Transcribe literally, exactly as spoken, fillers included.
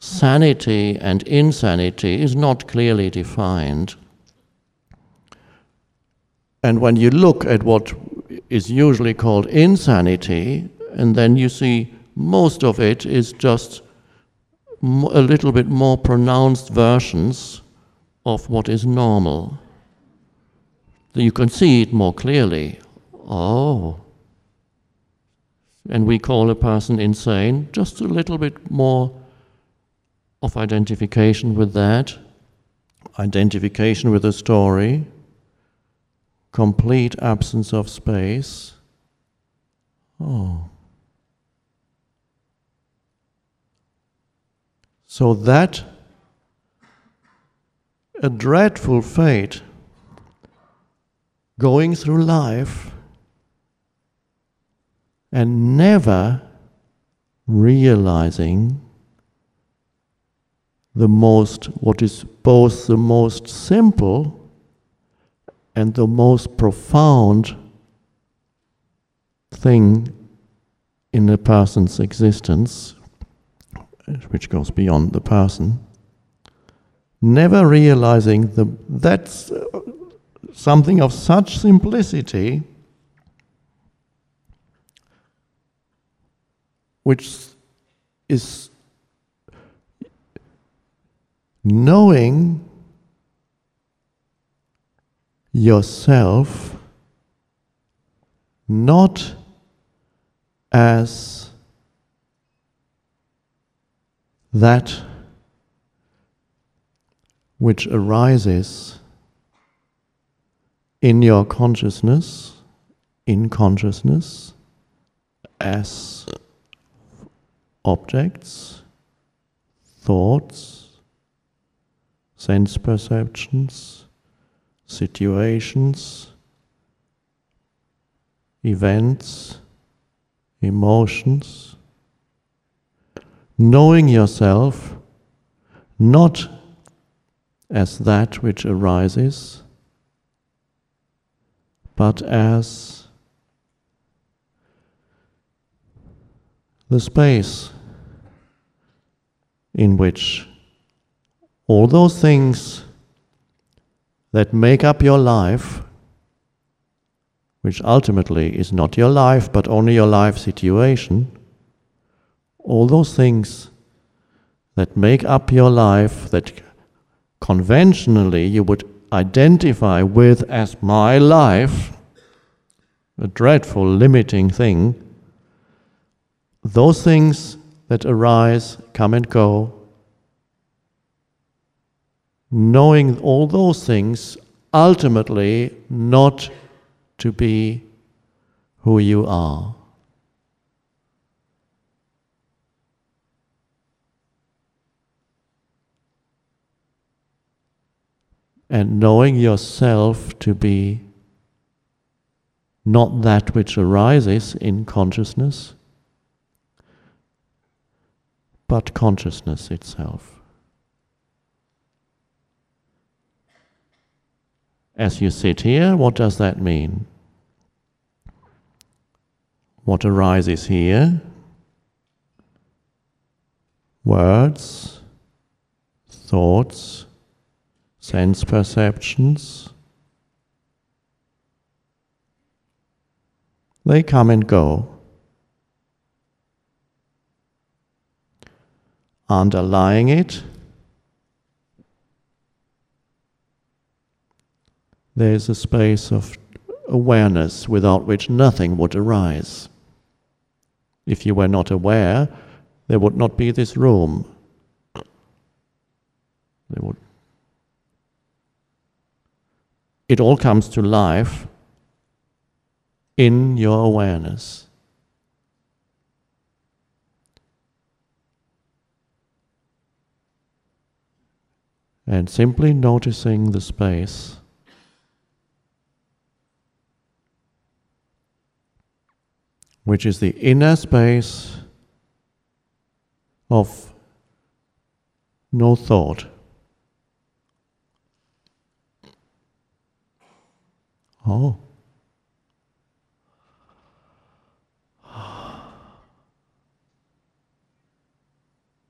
sanity and insanity is not clearly defined. And when you look at what is usually called insanity, and then you see most of it is just a little bit more pronounced versions of what is normal. So you can see it more clearly. Oh. And we call a person insane, just a little bit more of identification with that, identification with the story, complete absence of space. Oh. So that a dreadful fate going through life and never realizing the most, what is both the most simple and the most profound thing in a person's existence, which goes beyond the person, never realizing the, that's something of such simplicity which is knowing yourself not as that which arises in your consciousness, in consciousness, as objects, thoughts, sense perceptions, situations, events, emotions. Knowing yourself not as that which arises, but as the space in which all those things that make up your life, which ultimately is not your life but only your life situation, all those things that make up your life that conventionally you would identify with as my life, a dreadful limiting thing, those things that arise, come and go, knowing all those things ultimately not to be who you are. And knowing yourself to be not that which arises in consciousness, but consciousness itself. As you sit here, what does that mean? What arises here? Words, thoughts, sense perceptions. They come and go. Underlying it, there is a space of awareness without which nothing would arise. If you were not aware, there would not be this room. There would. It all comes to life in your awareness. And simply noticing the space, which is the inner space of no thought. Oh.